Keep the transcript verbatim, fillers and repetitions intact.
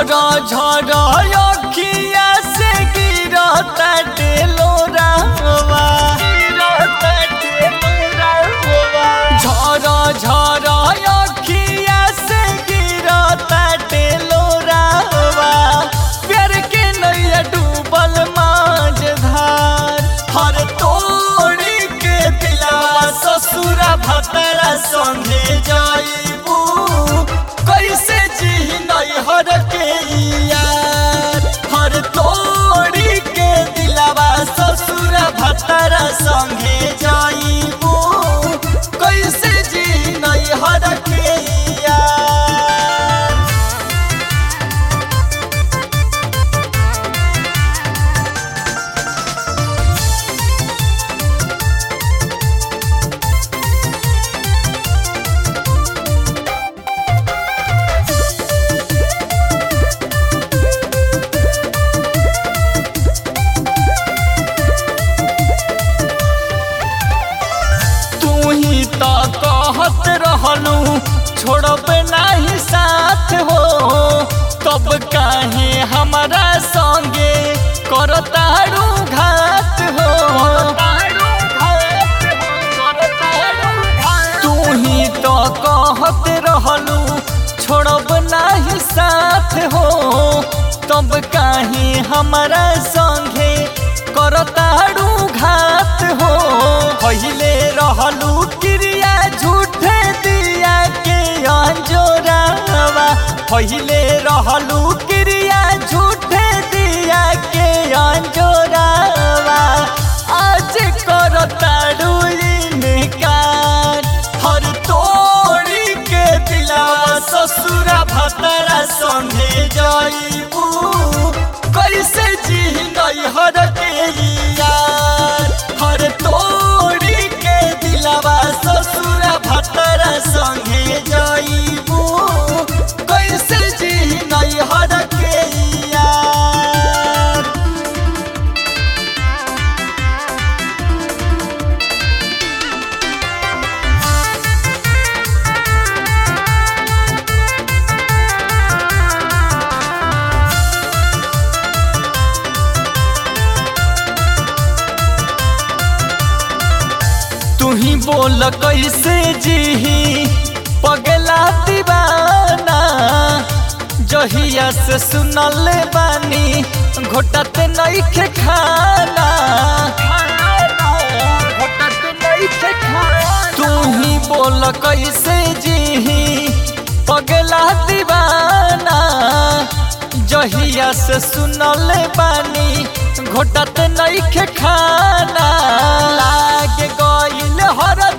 झरा झरा अखिया से गिरता टेलोरावा झरा झरा अखिया से गिरता टेलोरावा प्यार के नैया डूबल माझधार हर तोड़ी के दिलवा ससुरा भतरा संगे जाइबू कैसे जी नैहर के यार हर तोड़ी के दिलवा ससुरा भतरा संगे जाइबू कैसे जी नैहर के यार। तो कहत रहलू छोड़ब नहीं साथ हो तब काहे हमारा संगे करतारू घात हो तू ही तो कहत रहलू छोड़ब नहीं साथ हो तब काहे हमारा संगे करतारू घात हो पहिले रहलू क्रिया झूठे दिया के अंजोरावा पहिले रहलू क्रिया झूठे दिया के अंजोरावा आज करतारू इनकार हर तोड़ी के दिलवा ससुरा भतरा संगे जाइबू कैसे जी नैहर के यार हर तोड़ी के दिलवा ससुरा भतरा संगे जाइबू कैसे जी नैहर के यार। तू ही बोल कैसे जी पगला दीवाना जहिया से सुनल बानी घोटत नइखे खाना तू ही बोल कैसे जी पगला दीवाना जहिया से सुनल बानी घोटत नइखे खाना लागे गइल हर